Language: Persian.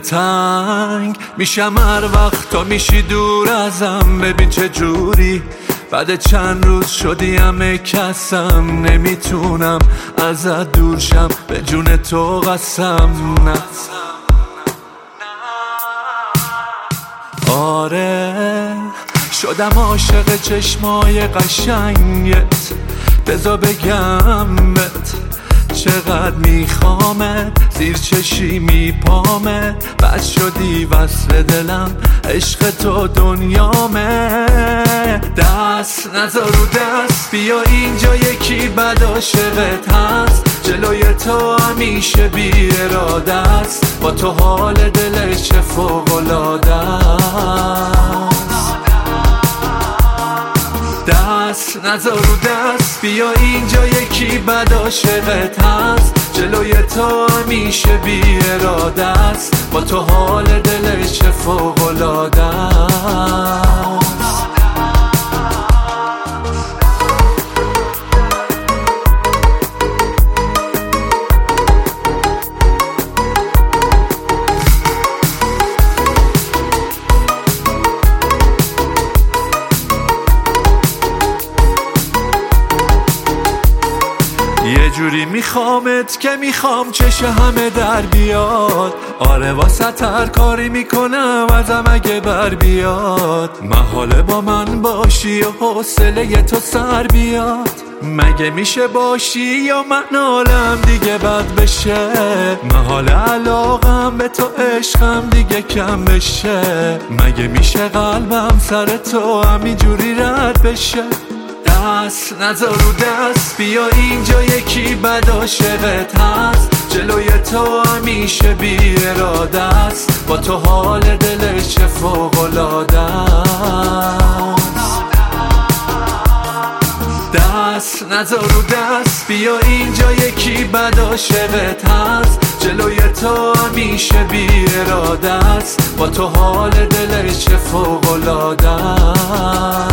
دلتنگ میشم هر وقت تا میشی دور ازم. ببین چه جوری بعد چند روز شدی همه کسم. نمیتونم ازت دور شم، به جون تو قسم. نه آره شدم عاشق چشمای قشنگت. بذار بگم بهت چقدر میخوامت، زیر چشی میپامه. بس شدی وصل دلم، عشق تو دنیامه. دست نذار رو دست، بیا اینجا یکی بد عاشقت هست. جلوی تو همیشه بی اراده است، با تو حال دلش چه فوق‌العاده است. دست نذار رو دست، بیا اینجا یکی بد عاشقت هست. جلوی تو همیشه بی اراده است، با تو حال دلش چه فوق‌العاده است. یه جوری میخوامت که میخوام چش همه در بیاد. آره واسه هر کاری میکنم ازم اگه بر بیاد. محاله با من باشی و حوصله تو سر بیاد. مگه میشه باشی یا من حالم دیگه بد بشه. محاله علاقم به تو عشقم دیگه کم بشه. مگه میشه قلبم سر تو همینجوری رد بشه. دست نذار رو دست، بیا اینجا یکی بد عاشقت هست. جلوی تو همیشه بی اراده است، با تو حال دلش چه فوق‌العاده است. دست نذار رو دست، بیا اینجا یکی بد عاشقت هست. جلوی تو همیشه بی اراده است، با تو حال دلش چه فوق‌العاده است.